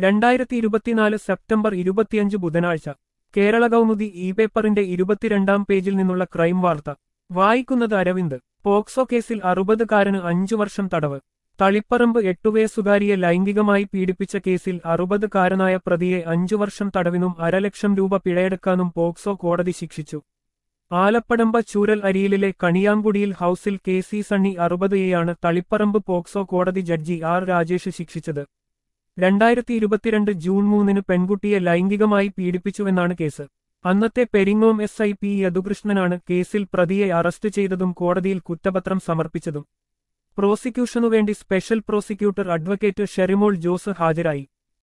2024 September 25 ബുധനാഴ്ച Kerala Kaumudi E പേപ്പറിന്റെ 22-ാം പേജിൽ നിന്നുള്ള ക്രൈം വാർത്ത വായിക്കുന്നത് അരവിന്ദ്. പോക്സോ കേസിൽ 60-കാരന് 5 വർഷം തടവ്. തളിപ്പറമ്പ് 8 വയസ്സുകാരിയെ ലൈംഗികമായി പീഡിപ്പിച്ച കേസിൽ 60-കാരനായ പ്രതിയെ 5 വർഷം തടവിനും 1.5 ലക്ഷം രൂപ പിഴയടക്കാനും പോക്സോ കോടതി ശിക്ഷിച്ചു. ആലപ്പടമ്പ ചൂരൽ അരിയിലെ കണിയാങ്കുടിയിൽ ഹൌസിൽ KC സണ്ണി 60-യെയാണ് തളിപ്പറമ്പ് പോക്സോ കോടതി ജഡ്ജി R രാജേഷ് ശിക്ഷിച്ചത്. 2022 ജൂൺ 3-ന് പെൺകുട്ടിയെ ലൈംഗികമായി പീഡിപ്പിച്ചുവെന്നാണ് കേസ്. അന്നത്തെ പെരിങ്ങോം SI P യദുകൃഷ്ണനാണ് കേസിൽ പ്രതിയെ അറസ്റ്റ് ചെയ്തതും കോടതിയിൽ കുറ്റപത്രം സമർപ്പിച്ചതും. പ്രോസിക്യൂഷനുവേണ്ടി special prosecutor advocate Sherimol Jose ഹാജരായി.